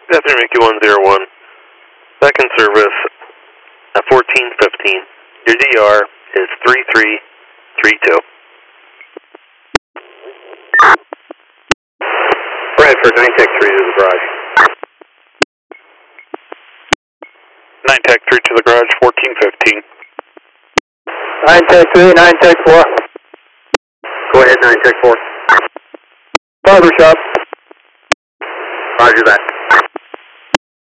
Definitely Mickey 101. Back in service at 1415. Your DR is 3332. Bradford, 9 Tech 3 to the garage. 9 Tech 3 to the garage, 1415. 9 Tech 3, 9 Tech 4. Go ahead, 9 Tech 4. Barber shop. Roger that.